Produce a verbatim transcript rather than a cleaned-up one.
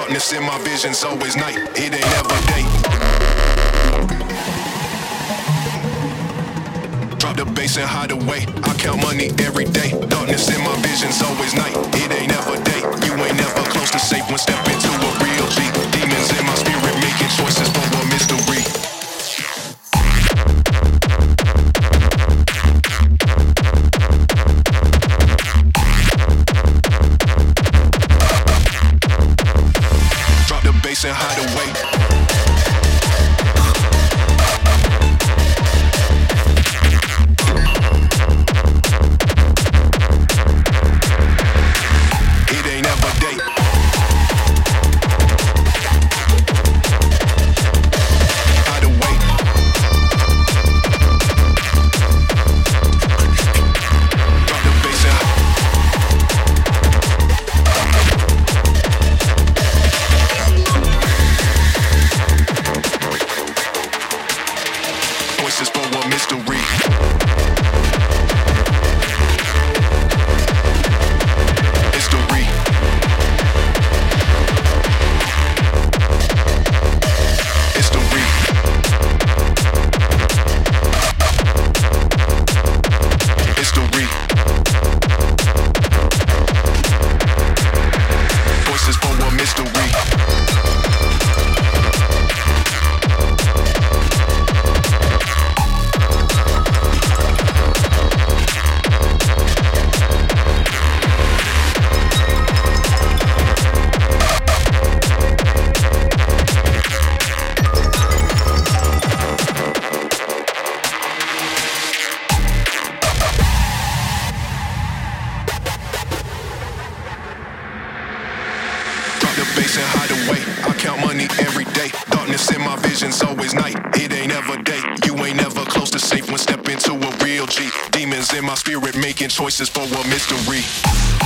Darkness in my vision's always night. It ain't ever day. Drop the bass and hide away. I count money every day. Darkness in my vision's always night. It ain't ever day. You ain't never close to safe when step into a real G. Demons in my spirit making choices for a mystery. Drop the bass and hide away. Voices for a mystery. History. History. History. Voices for a mystery. Bass and hide away. I count money every day. Darkness in my vision's always night. It ain't ever day. You ain't never close to safe when step into a real G. Demons in my spirit making choices for a mystery.